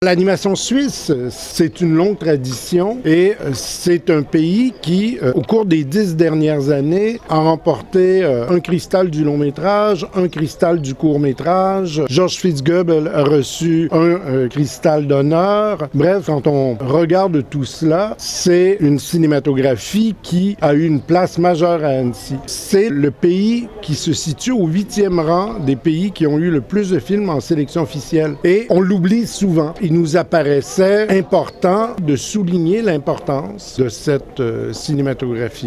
L'animation suisse, c'est une longue tradition et c'est un pays qui, au cours des 10 dernières années, a remporté un cristal du long-métrage, un cristal du court-métrage. George Fitzgerald a reçu un cristal d'honneur. Bref, quand on regarde tout cela, c'est une cinématographie qui a eu une place majeure à Annecy. C'est le pays qui se situe au 8e rang des pays qui ont eu le plus de films en sélection officielle. Et on l'oublie souvent. Il nous apparaissait important de souligner l'importance de cette cinématographie.